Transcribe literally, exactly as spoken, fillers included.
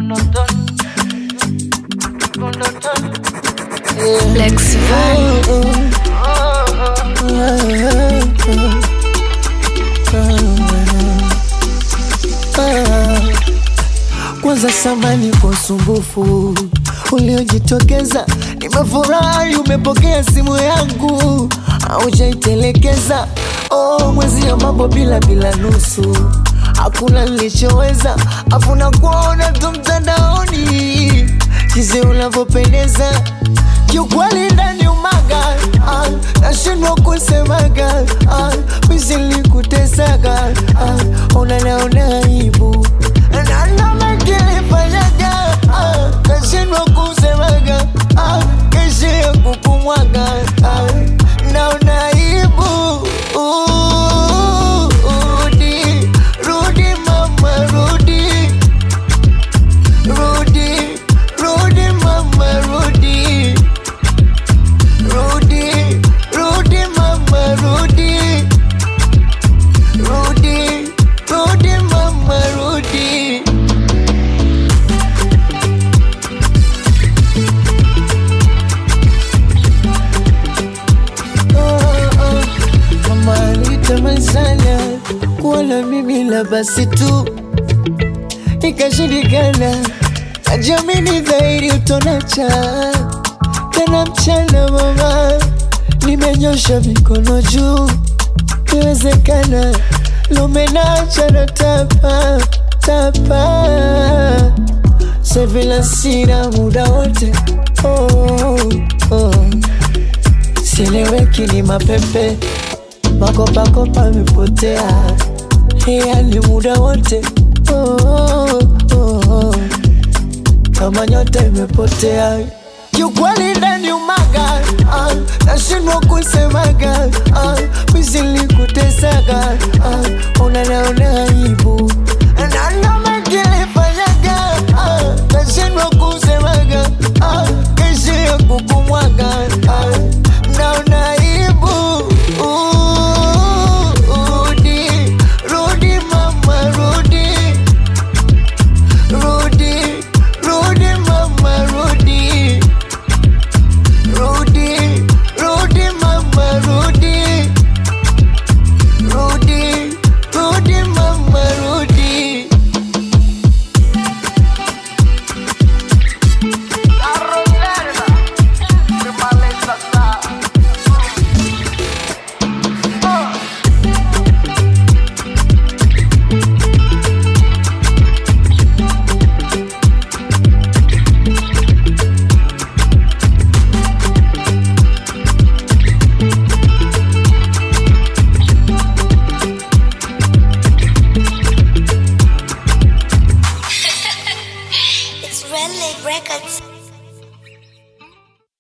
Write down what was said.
Lex Van. Kwanza samani kwa usumbufu uliojitokeza, nimefurahi umepokea simu yangu, haujaitelekeza. Oh, mwezi ya mambo bila bila nusu, hakuna nilichoweza, afuna kuona tu mtandaoni jinsi unavyopendeza. Kiukweli ndani umaga, ah, nashindwa kusemaga, ah, misi nilikutesaga, ah, unanaona aibu na nama kilifanyaga, ah, nashindwa kusemaga, ah, kesho ya kukumwaga, ah, naona aibu. uh, Rudi, rudi mama, rudi, rudi, rudi mama, rudi, rudi, rudi mama, rudi, rudi, rudi mama, rudi. Oh, oh, mama alitamani sana kuona mimi la basi tu, ikashindikana. Najiamini dhahiri utonacha tena mchana mama, nimenyosha mikono juu, iwezekana lumenacha na tapa tapa, sevila sina muda wote. Oh, oh. Sieleweki ni mapepe, makopa kopa mipotea, yani muda wote. Oh, oh, oh. Kama nyota imepotea, kiukweli ndani umaga, ah, nashindwa kusemaga, ah, misi nilikutesaga,